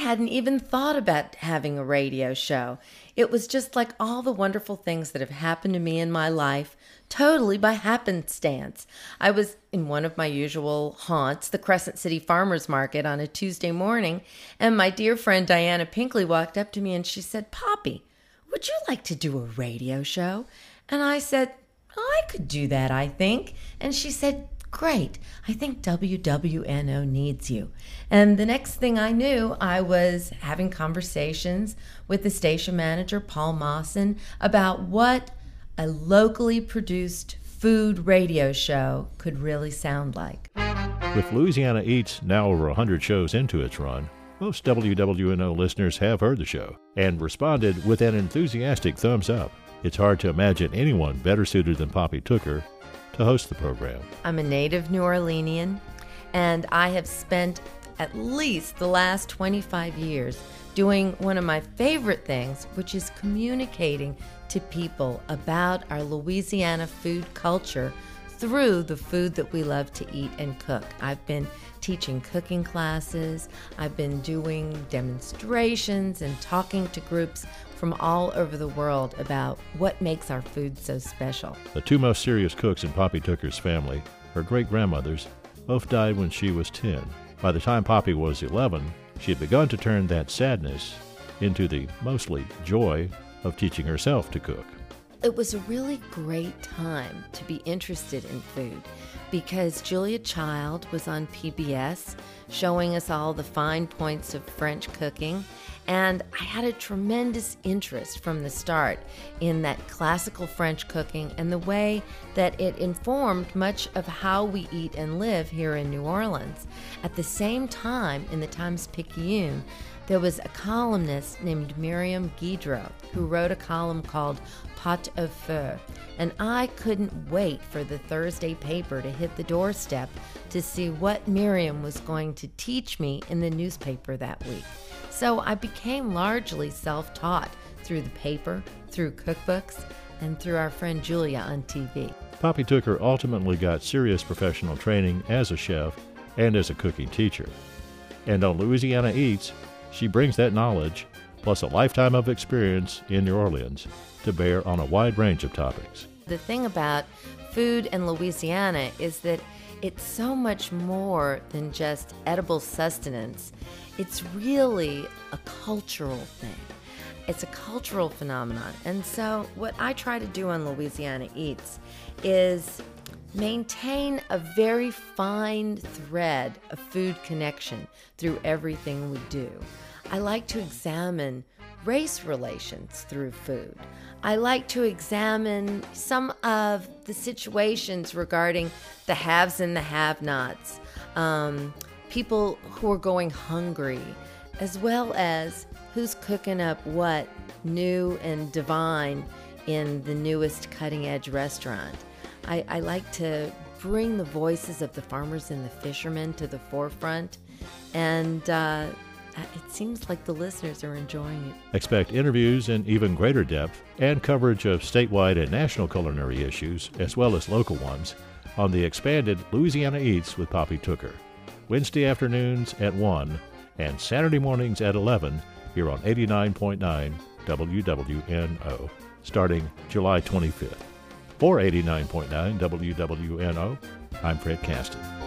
hadn't even thought about having a radio show. It was just like all the wonderful things that have happened to me in my life, totally by happenstance. I was in one of my usual haunts, the Crescent City Farmers Market, on a Tuesday morning, and my dear friend Diana Pinkley walked up to me and she said, "Poppy, would you like to do a radio show?" And I said, "Oh, I could do that, I think." And she said, "Great. I think WWNO needs you." And the next thing I knew, I was having conversations with the station manager, Paul Mawson, about what a locally produced food radio show could really sound like. With Louisiana Eats now over 100 shows into its run, most WWNO listeners have heard the show and responded with an enthusiastic thumbs up. It's hard to imagine anyone better suited than Poppy Tooker to host the program. I'm a native New Orleanian, and I have spent at least the last 25 years doing one of my favorite things, which is communicating to people about our Louisiana food culture through the food that we love to eat and cook. I've been teaching cooking classes, I've been doing demonstrations and talking to groups from all over the world about what makes our food so special. The two most serious cooks in Poppy Tooker's family, her great-grandmothers, both died when she was 10. By the time Poppy was 11, she had begun to turn that sadness into the mostly joy of teaching herself to cook. It was a really great time to be interested in food because Julia Child was on PBS showing us all the fine points of French cooking, and I had a tremendous interest from the start in that classical French cooking and the way that it informed much of how we eat and live here in New Orleans. At the same time, in the Times-Picayune, there was a columnist named Miriam Guidreau who wrote a column called Pot au Feu, and I couldn't wait for the Thursday paper to hit the doorstep to see what Miriam was going to teach me in the newspaper that week. So I became largely self-taught through the paper, through cookbooks, and through our friend Julia on TV. Poppy Tooker ultimately got serious professional training as a chef and as a cooking teacher. And on Louisiana Eats, she brings that knowledge, plus a lifetime of experience in New Orleans, to bear on a wide range of topics. The thing about food in Louisiana is that it's so much more than just edible sustenance. It's really a cultural thing. It's a cultural phenomenon. And so what I try to do on Louisiana Eats is maintain a very fine thread of food connection through everything we do. I like to examine race relations through food. I like to examine some of the situations regarding the haves and the have-nots, people who are going hungry, as well as who's cooking up what new and divine in the newest cutting-edge restaurant. I like to bring the voices of the farmers and the fishermen to the forefront, and it seems like the listeners are enjoying it. Expect interviews in even greater depth and coverage of statewide and national culinary issues, as well as local ones, on the expanded Louisiana Eats with Poppy Tooker. Wednesday afternoons at 1 and Saturday mornings at 11 here on 89.9 WWNO, starting July 25th. For 89.9 WWNO, I'm Fred Caston.